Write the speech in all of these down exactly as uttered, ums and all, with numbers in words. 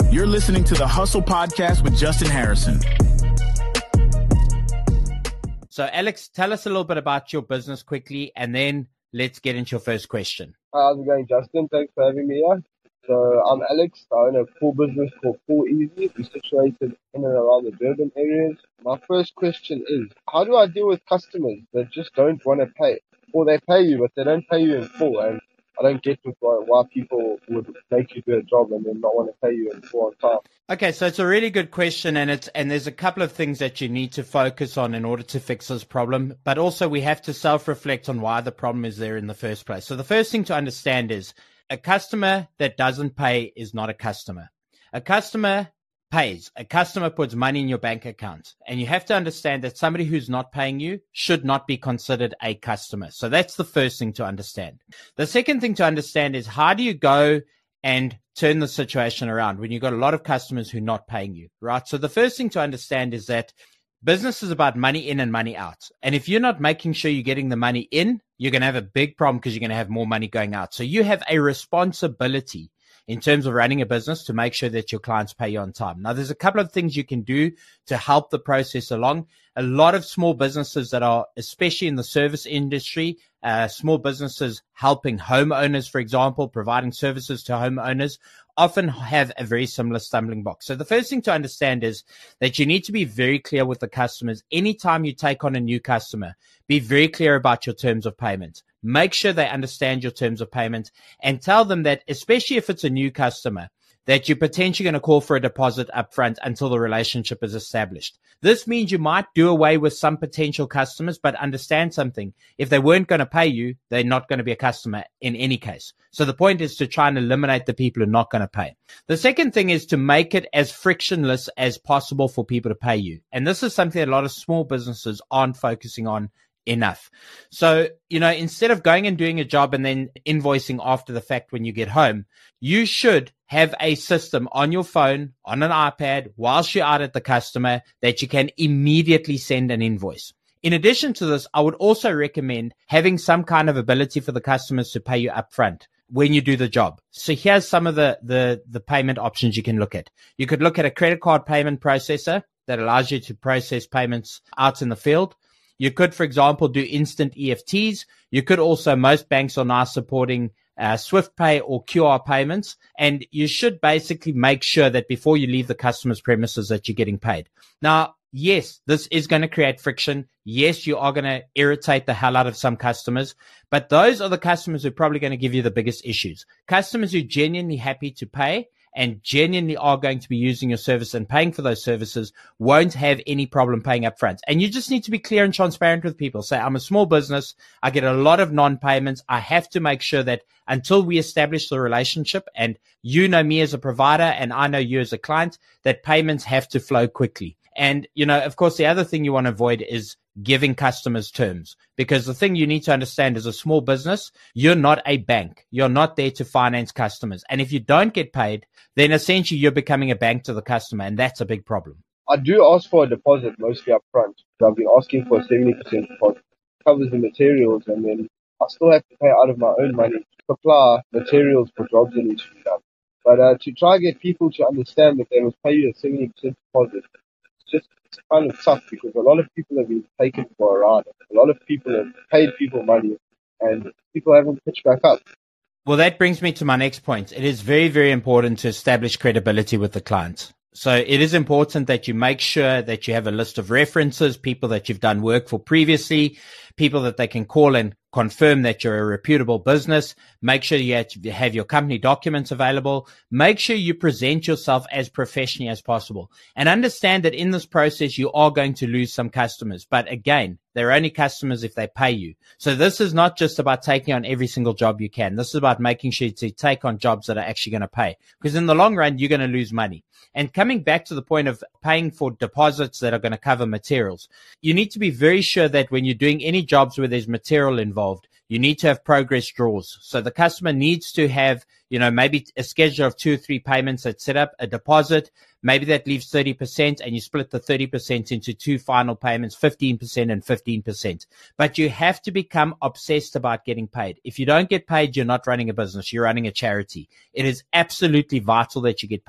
You're listening to the Hustle Podcast with Justin Harrison. So, Alex, tell us a little bit about your business quickly, and then let's get into your first question. Hi, how's it going, Justin? Thanks for having me here. So, I'm Alex. I own a pool business called Pool Easy. We're situated in and around the Durban areas. My first question is, how do I deal with customers that just don't want to pay? Or they pay you, but they don't pay you in full. And I don't get with why, why people would make you do a job and then not want to pay you in full on time. Okay, so it's a really good question, and it's and there's a couple of things that you need to focus on in order to fix this problem, but also we have to self-reflect on why the problem is there in the first place. So the first thing to understand is a customer that doesn't pay is not a customer. A customer pays. A customer puts money in your bank account, and you have to understand that somebody who's not paying you should not be considered a customer. So that's the first thing to understand. The second thing to understand is how do you go and turn the situation around when you've got a lot of customers who are not paying you, right? So the first thing to understand is that business is about money in and money out. And if you're not making sure you're getting the money in, you're going to have a big problem because you're going to have more money going out. So you have a responsibility in terms of running a business to make sure that your clients pay you on time. Now, there's a couple of things you can do to help the process along. A lot of small businesses that are, especially in the service industry, uh, small businesses helping homeowners, for example, providing services to homeowners, often have a very similar stumbling block. So the first thing to understand is that you need to be very clear with the customers. Anytime you take on a new customer, be very clear about your terms of payment. Make sure they understand your terms of payment and tell them that, especially if it's a new customer, that you're potentially going to call for a deposit up front until the relationship is established. This means you might do away with some potential customers, but understand something. If they weren't going to pay you, they're not going to be a customer in any case. So the point is to try and eliminate the people who are not going to pay. The second thing is to make it as frictionless as possible for people to pay you. And this is something that a lot of small businesses aren't focusing on enough. So, you know, instead of going and doing a job and then invoicing after the fact when you get home, you should have a system on your phone, on an iPad, whilst you're out at the customer, that you can immediately send an invoice. In addition to this, I would also recommend having some kind of ability for the customers to pay you upfront when you do the job. So here's some of the, the, the payment options you can look at. You could look at a credit card payment processor that allows you to process payments out in the field. You could, for example, do instant E F Ts. You could also, most banks are now supporting uh, Swift Pay or Q R payments. And you should basically make sure that before you leave the customer's premises that you're getting paid. Now, yes, this is going to create friction. Yes, you are going to irritate the hell out of some customers, but those are the customers who are probably going to give you the biggest issues. Customers who are genuinely happy to pay and genuinely are going to be using your service and paying for those services won't have any problem paying up front. And you just need to be clear and transparent with people. Say, I'm a small business. I get a lot of non-payments. I have to make sure that until we establish the relationship and you know me as a provider and I know you as a client, that payments have to flow quickly. And, you know, of course, the other thing you want to avoid is giving customers terms, because the thing you need to understand as a small business, you're not a bank. You're not there to finance customers. And if you don't get paid, then essentially you're becoming a bank to the customer, and that's a big problem. I do ask for a deposit mostly up front. I've been asking for a seventy percent deposit. It covers the materials, and then I still have to pay out of my own money to supply materials for jobs that need to be done. But uh, to try and get people to understand that they must pay you a seventy percent deposit, it's just it's kind of tough, because a lot of people have been taken for a ride. A lot of people have paid people money, and people haven't pitched back up. Well, that brings me to my next point. It is very, very important to establish credibility with the client. So it is important that you make sure that you have a list of references, people that you've done work for previously, people that they can call and confirm that you're a reputable business. Make sure you have your company documents available. Make sure you present yourself as professionally as possible, and understand that in this process, you are going to lose some customers. But again, they're only customers if they pay you. So this is not just about taking on every single job you can. This is about making sure to take on jobs that are actually going to pay, because in the long run, you're going to lose money. And coming back to the point of paying for deposits that are going to cover materials, you need to be very sure that when you're doing any jobs where there's material involved, you need to have progress draws. So the customer needs to have, you know, maybe a schedule of two or three payments that set up a deposit. Maybe that leaves thirty percent, and you split the thirty percent into two final payments, fifteen percent and fifteen percent. But you have to become obsessed about getting paid. If you don't get paid, you're not running a business. You're running a charity. It is absolutely vital that you get paid.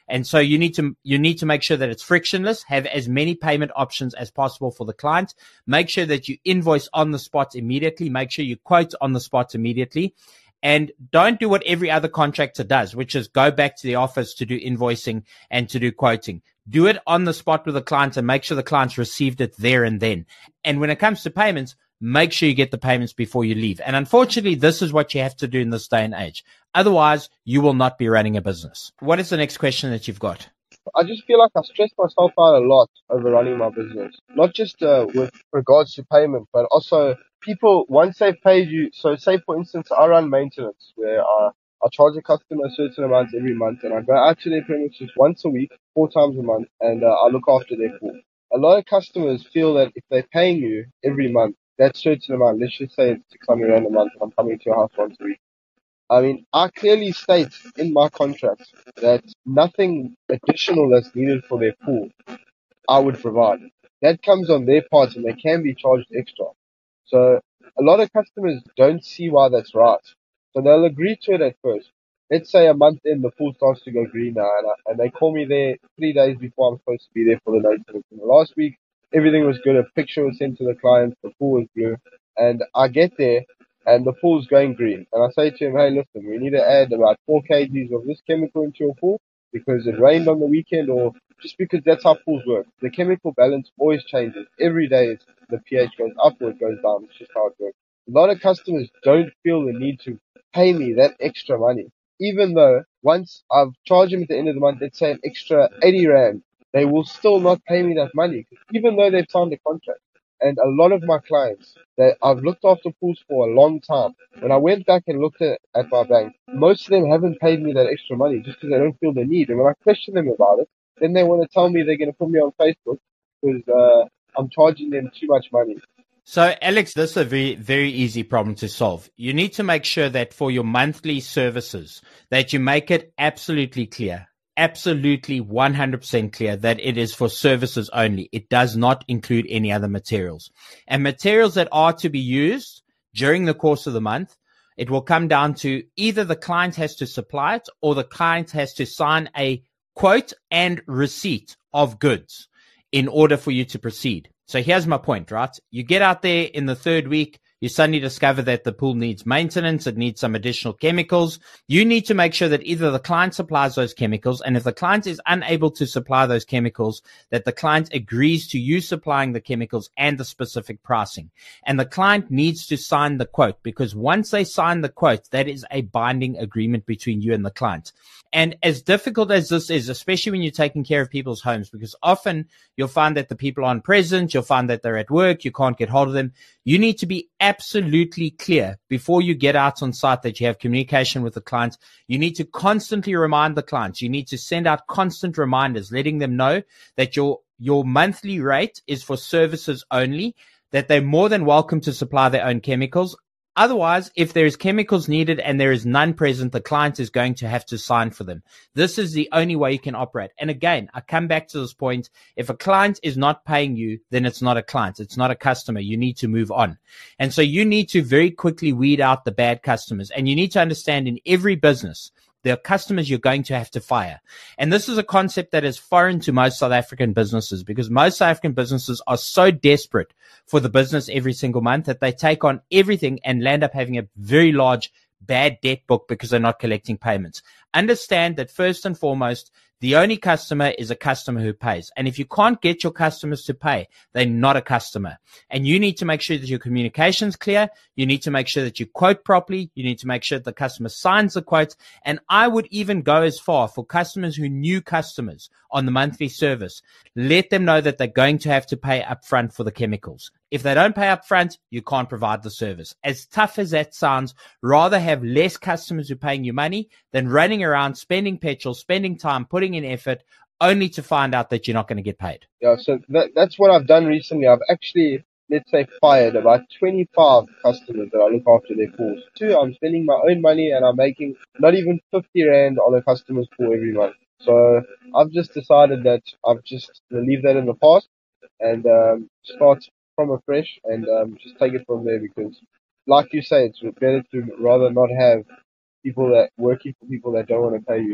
And so you need to you need to make sure that it's frictionless, have as many payment options as possible for the client. Make sure that you invoice on the spot immediately. Make sure you quote on the spot immediately. And don't do what every other contractor does, which is go back to the office to do invoicing and to do quoting. Do it on the spot with the client and make sure the client's received it there and then. And when it comes to payments, make sure you get the payments before you leave. And unfortunately, this is what you have to do in this day and age. Otherwise, you will not be running a business. What is the next question that you've got? I just feel like I stress myself out a lot over running my business, not just uh, with regards to payment, but also people, once they've paid you, so say for instance, I run maintenance where I, I charge a customer a certain amount every month and I go out to their premises once a week, four times a month, and uh, I look after their pool. A lot of customers feel that if they're paying you every month, that certain amount, let's just say it's six hundred rand a month and I'm coming to your house once a week. I mean, I clearly state in my contract that nothing additional that's needed for their pool I would provide. That comes on their part and they can be charged extra. So a lot of customers don't see why that's right. So they'll agree to it at first. Let's say a month in, the pool starts to go green now, and, I, and they call me there three days before I'm supposed to be there for the maintenance. And last week, everything was good. A picture was sent to the client. The pool was blue. And I get there, and the pool's going green. And I say to him, hey, listen, we need to add about four kilograms of this chemical into your pool because it rained on the weekend or just because that's how pools work. The chemical balance always changes. Every day the pH goes up or it goes down. It's just how it works. A lot of customers don't feel the need to pay me that extra money. Even though once I've charged them at the end of the month, let's say an extra eighty rand, they will still not pay me that money, even though they've signed a contract. And a lot of my clients that I've looked after pools for a long time, when I went back and looked at, at my bank, most of them haven't paid me that extra money just because they don't feel the need. And when I question them about it, then they want to tell me they're going to put me on Facebook because uh, I'm charging them too much money. So, Alex, this is a very, very easy problem to solve. You need to make sure that for your monthly services, that you make it absolutely clear, absolutely one hundred percent clear that it is for services only. It does not include any other materials. And materials that are to be used during the course of the month, it will come down to either the client has to supply it or the client has to sign a quote and receipt of goods in order for you to proceed. So here's my point, right? You get out there in the third week, you suddenly discover that the pool needs maintenance, it needs some additional chemicals. You need to make sure that either the client supplies those chemicals, and if the client is unable to supply those chemicals, that the client agrees to you supplying the chemicals and the specific pricing. And the client needs to sign the quote, because once they sign the quote, that is a binding agreement between you and the client. And as difficult as this is, especially when you're taking care of people's homes, because often you'll find that the people aren't present, you'll find that they're at work, you can't get hold of them. You need to be absolutely clear before you get out on site that you have communication with the client. You need to constantly remind the clients. You need to send out constant reminders, letting them know that your your monthly rate is for services only, that they're more than welcome to supply their own chemicals. Otherwise, if there is chemicals needed and there is none present, the client is going to have to sign for them. This is the only way you can operate. And again, I come back to this point. If a client is not paying you, then it's not a client. It's not a customer. You need to move on. And so you need to very quickly weed out the bad customers. And you need to understand in every business, there are customers you're going to have to fire. And this is a concept that is foreign to most South African businesses, because most South African businesses are so desperate for the business every single month that they take on everything and land up having a very large bad debt book because they're not collecting payments. Understand that first and foremost, the only customer is a customer who pays. And if you can't get your customers to pay, they're not a customer. And you need to make sure that your communication's clear. You need to make sure that you quote properly. You need to make sure that the customer signs the quote. And I would even go as far for customers who new customers on the monthly service. Let them know that they're going to have to pay upfront for the chemicals. If they don't pay upfront, you can't provide the service. As tough as that sounds, rather have less customers who are paying you money than running around, spending petrol, spending time, putting in effort, only to find out that you're not going to get paid. Yeah, so that, that's what I've done recently. I've actually, let's say, fired about twenty-five customers that I look after their pools. Two, I'm spending my own money and I'm making not even fifty rand on a customer's pool every month. So I've just decided that I've just going to leave that in the past and um, start from afresh and um, just take it from there, because like you say, it's better to rather not have people that working for people that don't want to pay you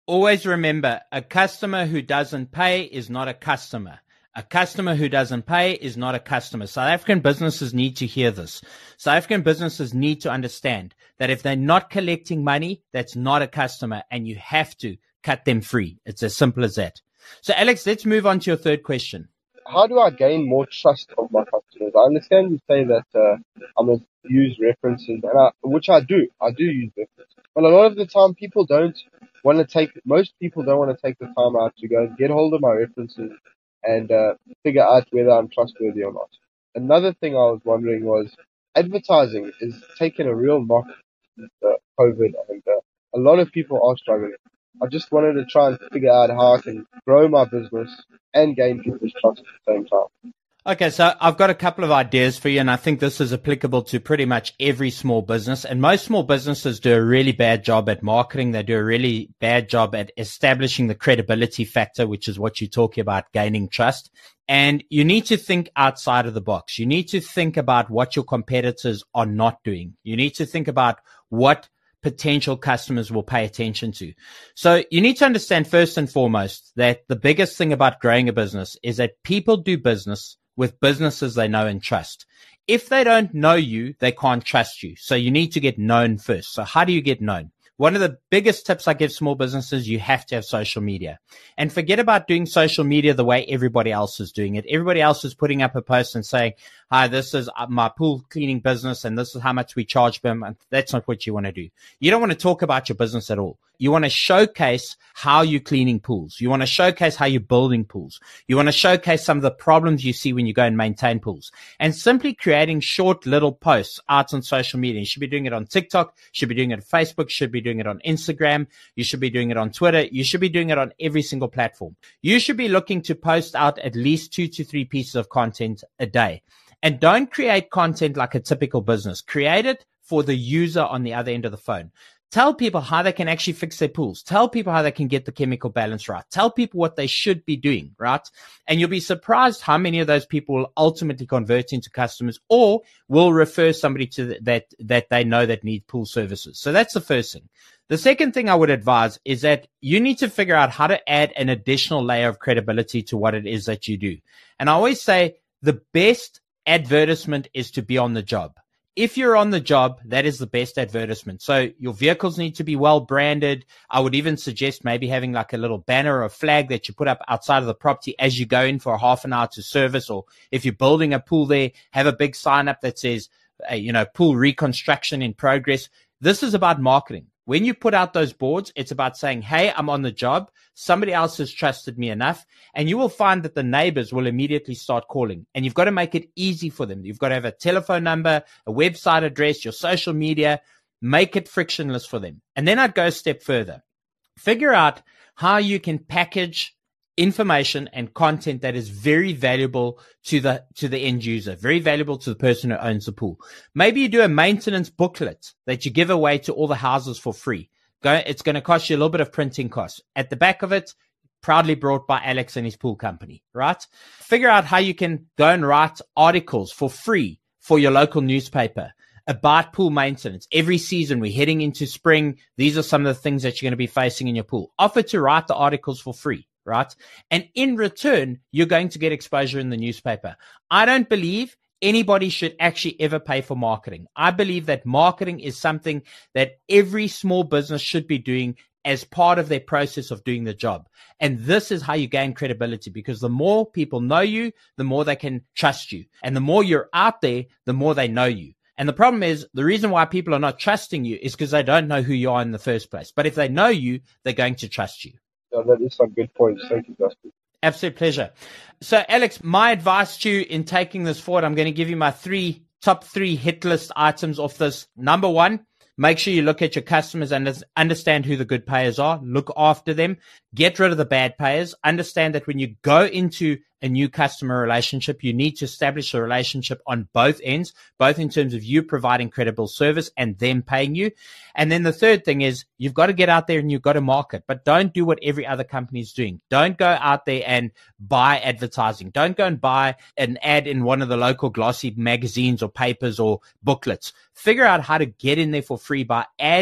Always remember, a customer who doesn't pay is not a customer. A customer who doesn't pay is not a customer. South African businesses need to hear this. South African businesses need to understand that if they're not collecting money, that's not a customer, and you have to cut them free. It's as simple as that. So, Alex, let's move on to your third question. How do I gain more trust of my customers? I understand you say that uh, I must use references, and I, which I do. I do use references. But a lot of the time, people don't want to take, most people don't want to take the time out to go and get hold of my references and uh, figure out whether I'm trustworthy or not. Another thing I was wondering was advertising is taking a real knock with uh, COVID, and uh, a lot of people are struggling. I just wanted to try and figure out how I can grow my business and gain people's trust at the same time. Okay, so I've got a couple of ideas for you, and I think this is applicable to pretty much every small business. And most small businesses do a really bad job at marketing. They do a really bad job at establishing the credibility factor, which is what you're talking about, gaining trust. And you need to think outside of the box. You need to think about what your competitors are not doing. You need to think about what potential customers will pay attention to. So you need to understand first and foremost that the biggest thing about growing a business is that people do business with businesses they know and trust. If they don't know you, they can't trust you. So you need to get known first. So how do you get known? One of the biggest tips I give small businesses, you have to have social media. And forget about doing social media the way everybody else is doing it. Everybody else is putting up a post and saying, hi, this is my pool cleaning business and this is how much we charge them. And that's not what you want to do. You don't want to talk about your business at all. You want to showcase how you're cleaning pools. You want to showcase how you're building pools. You want to showcase some of the problems you see when you go and maintain pools. And simply creating short little posts out on social media. You should be doing it on TikTok, should be doing it on Facebook, should be doing it on Instagram. You should be doing it on Twitter. You should be doing it on every single platform. You should be looking to post out at least two to three pieces of content a day. And don't create content like a typical business. Create it for the user on the other end of the phone. Tell people how they can actually fix their pools. Tell people how they can get the chemical balance right. Tell people what they should be doing, right? And you'll be surprised how many of those people will ultimately convert into customers or will refer somebody to the, that that they know that need pool services. So that's the first thing. The second thing I would advise is that you need to figure out how to add an additional layer of credibility to what it is that you do. And I always say the best advertisement is to be on the job. If you're on the job, that is the best advertisement. So your vehicles need to be well branded. I would even suggest maybe having like a little banner or a flag that you put up outside of the property as you go in for a half an hour to service. Or if you're building a pool there, have a big sign up that says, uh, you know, pool reconstruction in progress. This is about marketing. When you put out those boards, it's about saying, hey, I'm on the job. Somebody else has trusted me enough. And you will find that the neighbors will immediately start calling. And you've got to make it easy for them. You've got to have a telephone number, a website address, your social media. Make it frictionless for them. And then I'd go a step further. Figure out how you can package information and content that is very valuable to the to the end user, very valuable to the person who owns the pool. Maybe you do a maintenance booklet that you give away to all the houses for free. Go, it's going to cost you a little bit of printing costs. At the back of it, proudly brought by Alex and his pool company, right? Figure out how you can go and write articles for free for your local newspaper about pool maintenance. Every season, we're heading into spring. These are some of the things that you're going to be facing in your pool. Offer to write the articles for free. Right? And in return, you're going to get exposure in the newspaper. I don't believe anybody should actually ever pay for marketing. I believe that marketing is something that every small business should be doing as part of their process of doing the job. And this is how you gain credibility, because the more people know you, the more they can trust you. And the more you're out there, the more they know you. And the problem is, the reason why people are not trusting you is because they don't know who you are in the first place. But if they know you, they're going to trust you. Yeah, that is some good points. Thank you, Justin. Absolute pleasure. So, Alex, my advice to you in taking this forward, I'm going to give you my three top three hit list items of this. Number one, make sure you look at your customers and understand who the good payers are. Look after them. Get rid of the bad payers. Understand that when you go into a new customer relationship, you need to establish a relationship on both ends, both in terms of you providing credible service and them paying you. And then the third thing is you've got to get out there and you've got to market, but don't do what every other company is doing. Don't go out there and buy advertising. Don't go and buy an ad in one of the local glossy magazines or papers or booklets. Figure out how to get in there for free by adding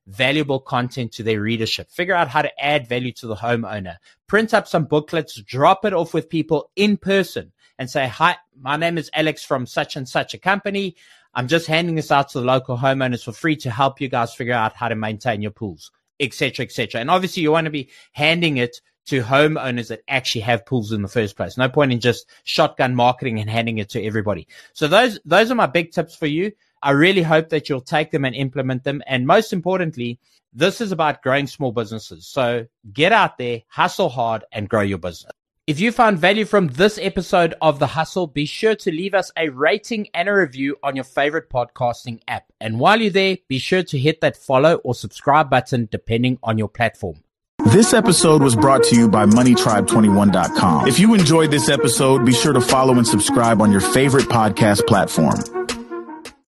valuable content to their readership. Figure out how to add value to the homeowner. Print up some booklets, drop it off with people in person and say, hi, my name is Alex from such and such a company. I'm just handing this out to the local homeowners for free to help you guys figure out how to maintain your pools, et cetera, et cetera. And obviously you want to be handing it to homeowners that actually have pools in the first place. No point in just shotgun marketing and handing it to everybody. So those, those are my big tips for you. I really hope that you'll take them and implement them. And most importantly, this is about growing small businesses. So get out there, hustle hard, and grow your business. If you found value from this episode of The Hustle, be sure to leave us a rating and a review on your favorite podcasting app. And while you're there, be sure to hit that follow or subscribe button depending on your platform. This episode was brought to you by money tribe twenty-one dot com. If you enjoyed this episode, be sure to follow and subscribe on your favorite podcast platform.